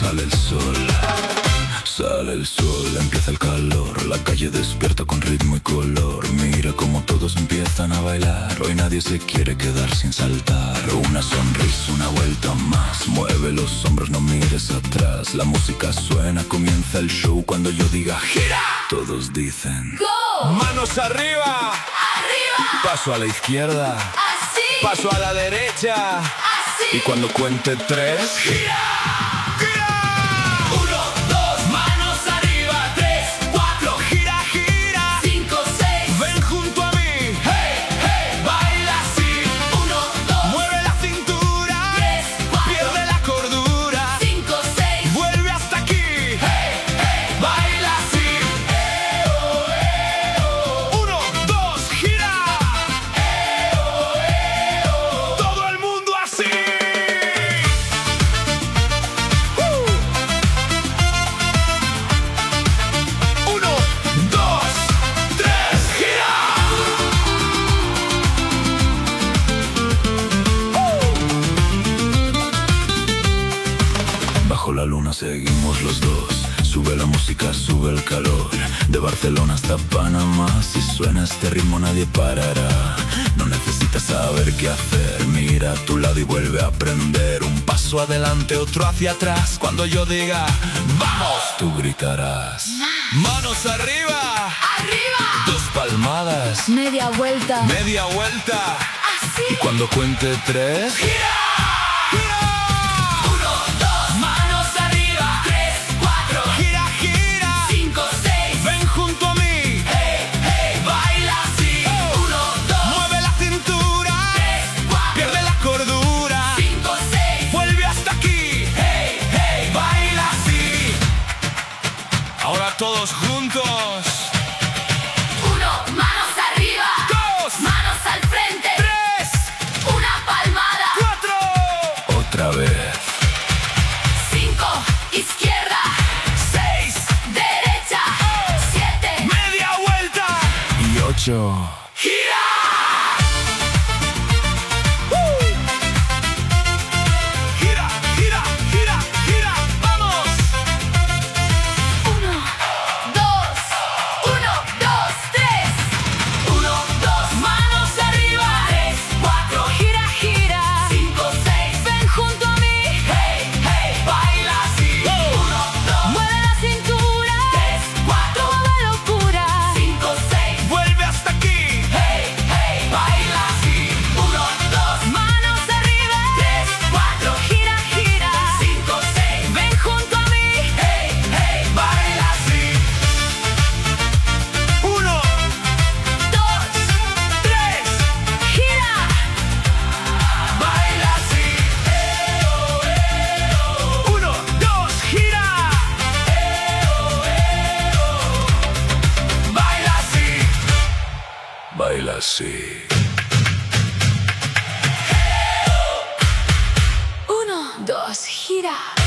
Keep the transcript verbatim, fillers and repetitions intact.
Sale el sol, sale el sol, empieza el calor. La calle despierta con ritmo y color. Mira cómo todos empiezan a bailar. Hoy nadie se quiere quedar sin saltar. Una sonrisa, una vuelta más. Mueve los hombros, no mires atrás. La música suena, comienza el show. Cuando yo diga gira, todos dicen go. Manos arriba, arriba. Paso a la izquierda, así. Paso a la derecha, así. Y cuando cuente tres, gira. Bajo la luna seguimos los dos. Sube la música, sube el calor. De Barcelona hasta Panamá. Si suena este ritmo nadie parará. No necesitas saber qué hacer. Mira a tu lado y vuelve a aprender. Un paso adelante, otro hacia atrás. Cuando yo diga ¡vamos!, tú gritarás ¡manos arriba! ¡Arriba! Dos palmadas. Media vuelta. Media vuelta. Así. Y cuando cuente tres, ¡gira! ahora todos juntos. Uno, manos arriba. Dos, manos al frente. Tres, una palmada. Cuatro, otra vez. Cinco, izquierda. Seis, derecha. Siete, media vuelta. Y ocho, gira. Baila así. Uno, dos, gira.